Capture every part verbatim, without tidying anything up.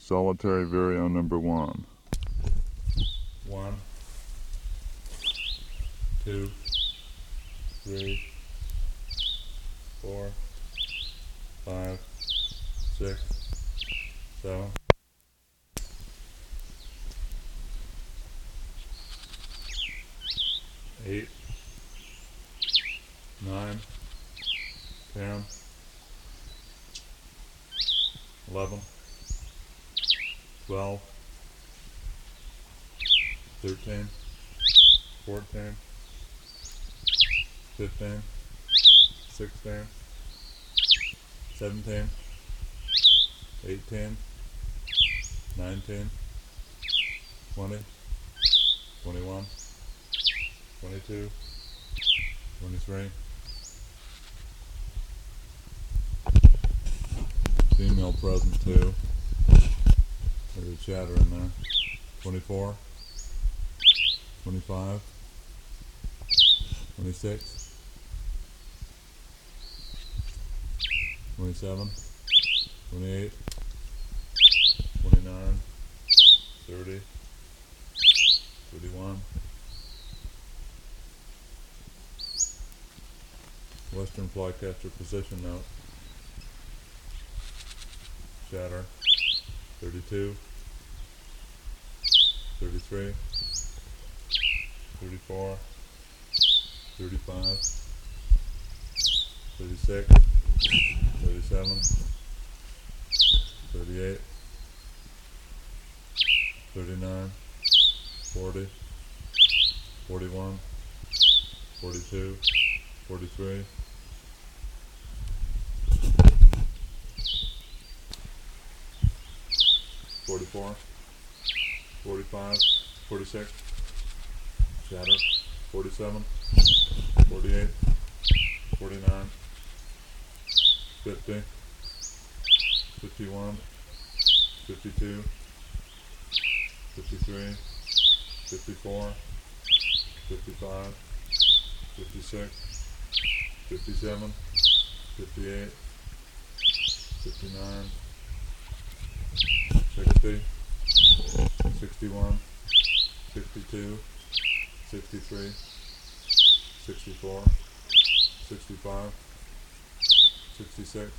Solitary Vireo number one. One, two, three, four, five, six, seven, eight, nine, ten, eleven, twelve, thirteen, fourteen, fifteen, sixteen, seventeen, eighteen, nineteen, twenty, twenty-one, twenty-two, twenty-three. Female present too. There's a chatter in there. twenty-four, twenty-five, twenty-six, twenty-seven, twenty-eight, twenty-nine, thirty, thirty-one. Western flycatcher position note. Chatter. thirty-two, thirty-three, thirty-four, thirty-five, thirty-six, thirty-seven, thirty-eight, thirty-nine, forty, forty-one, forty-two, forty-three, forty-four, forty-five, forty-six, chatter, forty-seven, forty-eight, forty-nine, fifty, fifty-one, fifty-two, fifty-three, fifty-four, fifty-five, fifty-six, fifty-seven, fifty-eight, fifty-nine, sixty, sixty-one, sixty-two, sixty-three, sixty-four, sixty-five, sixty-six,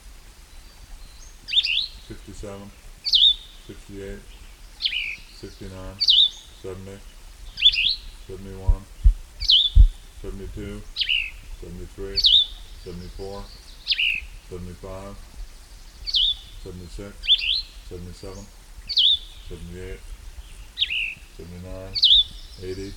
sixty-seven, sixty-eight, sixty-nine, seventy, seventy-one, seventy-two, seventy-three, seventy-four, seventy-five, seventy-six, seventy-seven, seventy-eight, seventy-nine, eighty,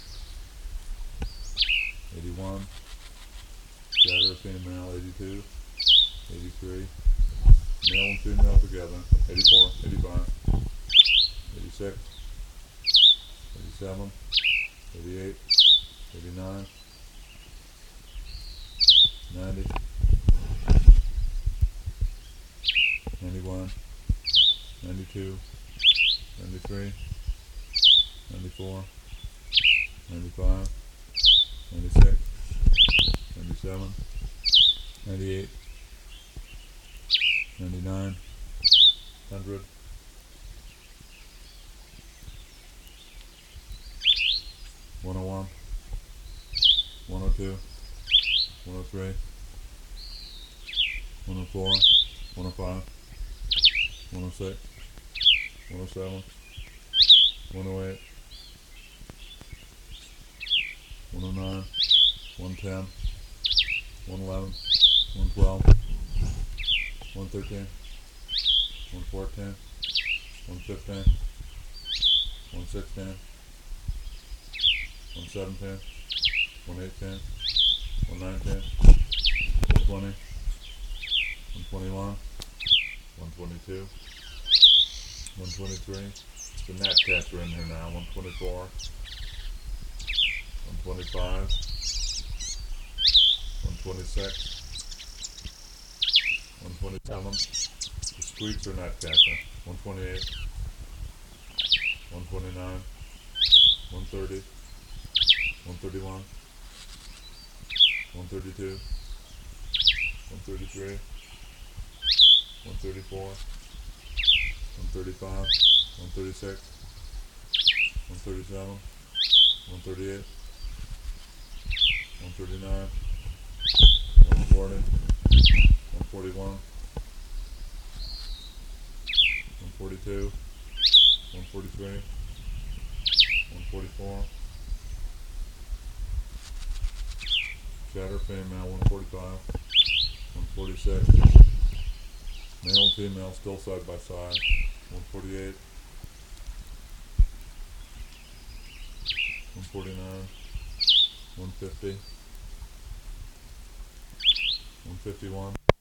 eighty-one, chatter female, eighty-two, eighty-three, male and female together, eighty-four, eighty-five, eighty-six, eighty-seven, eighty-eight, eighty-nine, ninety, ninety-one, ninety-two, ninety-three, ninety-four, ninety-five, ninety-six, ninety-seven, ninety-eight, ninety-nine, one hundred, one oh one, one oh two, one oh three, one oh four, one oh five, one oh six, one oh seven, one oh eight, one oh nine, one ten, one eleven, one twelve, one thirteen, one fourteen, one fifteen, one sixteen, one seventeen, one eighteen, one nineteen, one twenty, one twenty-one, one twenty-two, one twenty-three, the gnatcatcher in here now, one twenty-four, one twenty-five, one twenty-six, one twenty-seven, the screecher gnatcatcher, one twenty-eight, one twenty-nine, one thirty, one thirty-one, one thirty-two, one thirty-three, one thirty-four, one thirty-five, one thirty-six, one thirty-seven, one thirty-eight, one thirty-nine, one forty, one forty-one, one forty-two, one forty-three, one forty-four. Chatter female one forty-five, one forty-six. Male and female still side by side, one forty-eight, one forty-nine, one fifty, one fifty-one,